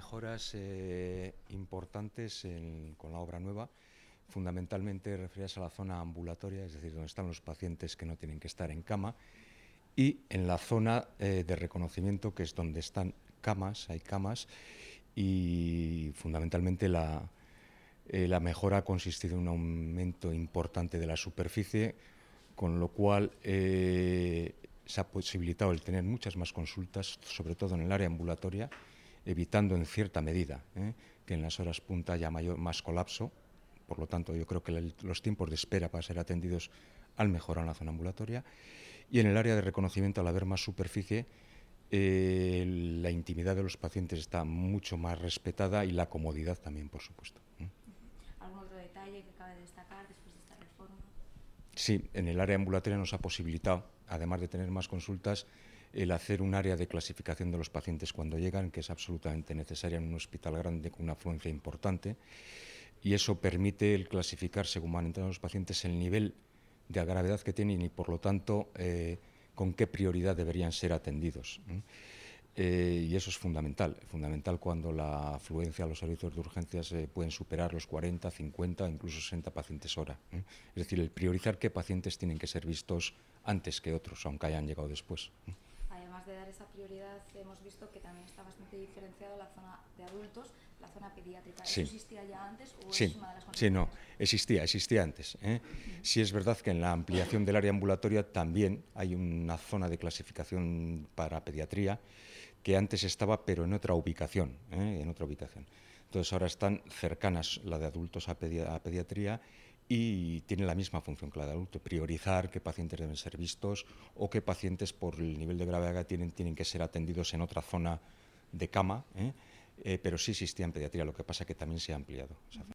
mejoras importantes con la obra nueva, fundamentalmente referidas a la zona ambulatoria, es decir, donde están los pacientes que no tienen que estar en cama, y en la zona de reconocimiento, que es donde están camas, hay camas, y fundamentalmente la mejora ha consistido en un aumento importante de la superficie, con lo cual se ha posibilitado el tener muchas más consultas, sobre todo en el área ambulatoria, evitando en cierta medida que en las horas punta haya más colapso. Por lo tanto, yo creo que los tiempos de espera para ser atendidos han mejorado en la zona ambulatoria. Y en el área de reconocimiento, al haber más superficie, la intimidad de los pacientes está mucho más respetada y la comodidad también, por supuesto. ¿Algún otro detalle que cabe destacar después de esta reforma? Sí, en el área ambulatoria nos ha posibilitado, además de tener más consultas, el hacer un área de clasificación de los pacientes cuando llegan, que es absolutamente necesaria en un hospital grande con una afluencia importante, y eso permite el clasificar, según van entrando los pacientes, el nivel de gravedad que tienen y, por lo tanto, con qué prioridad deberían ser atendidos. Y eso es fundamental cuando la afluencia a los servicios de urgencias pueden superar los 40, 50, incluso 60 pacientes hora. Es decir, el priorizar qué pacientes tienen que ser vistos antes que otros, aunque hayan llegado después. Además de dar esa prioridad, hemos visto que también está bastante diferenciada la zona de adultos, la zona pediátrica. Sí. ¿Eso existía ya antes o Sí, es una de las consecuencias? sí, no, existía antes. Sí es verdad que en la ampliación del área ambulatoria también hay una zona de clasificación para pediatría que antes estaba, pero en otra ubicación, Entonces ahora están cercanas la de adultos a pediatría y tienen la misma función que la de adultos, priorizar qué pacientes deben ser vistos o qué pacientes por el nivel de gravedad que tienen que ser atendidos en otra zona de cama, pero sí existía en pediatría, lo que pasa que también se ha ampliado.